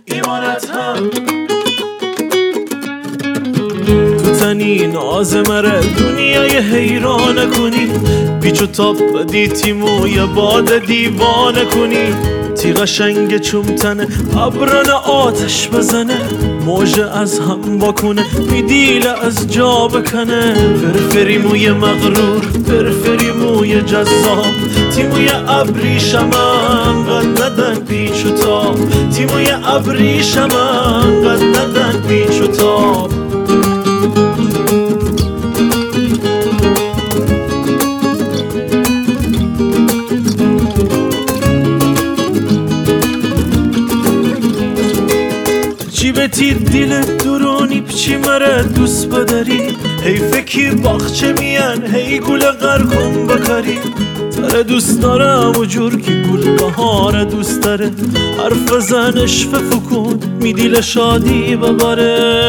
ایمانت هم تو تنی ناز مره دنیای حیران کنی پیچ و تاب بدی تیمو یه باد دیوانه کنی تی قشنگ چومتنه ابرن آتش بزنه موجه از هم واکنه میدیل از جا بکنه فرفری موی مغرور فرفری موی جذاب تی موی ابریشم انقد ندن پیچ و تاب تی موی ابریشم انقد ندن پیچ و تاب چی بتی دیل درونی پچی مره دوست بداری حیفه کی باخچه میان هی گل غرکن بکاری تره دوست دارم و جور کی گل بهار دوست داره حرف زنش فکن می دیل شادی بباره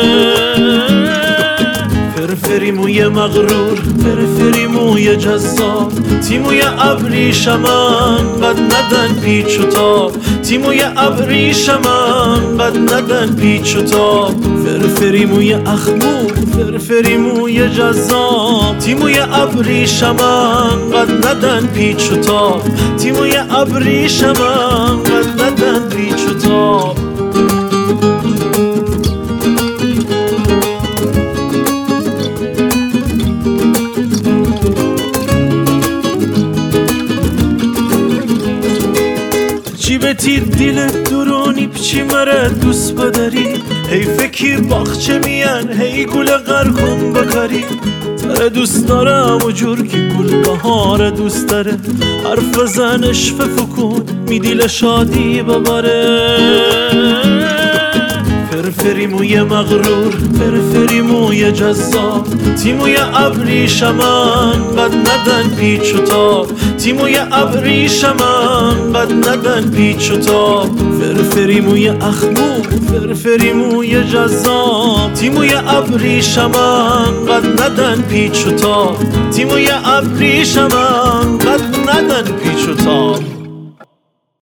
فرفری موی مغرور فرفری موی جذاب تی موی ابریشم انقد ندن پیچ و تاب تی موی ابریشم انقد ندن پیچ و تاب فرفری موی اخمور فرفری موی جذاب تی موی ابریشم انقد ندن پیچ و تاب تی موی ابریشم انقد ندن پیچ و تاب چی بتی دیل درونی پچی مره دوست بداری حیفه کی باخچه میان هی گل غرکن بکاری تره دوست دارم و جور کی گل بهار دوست داره حرف زنش فکن می دیل شادی بباره فرفری موی مغرور فرفری موی جذاب تی موی ابریشم انقد ندن پیچ و تاب تی موی ابریشم انقد ندن پیچ و تاب فرفری موی اخمور فرفری موی جذاب تی موی ابریشم انقد ندن پیچ و تاب تی موی ابریشم انقد ندن پیچ و تاب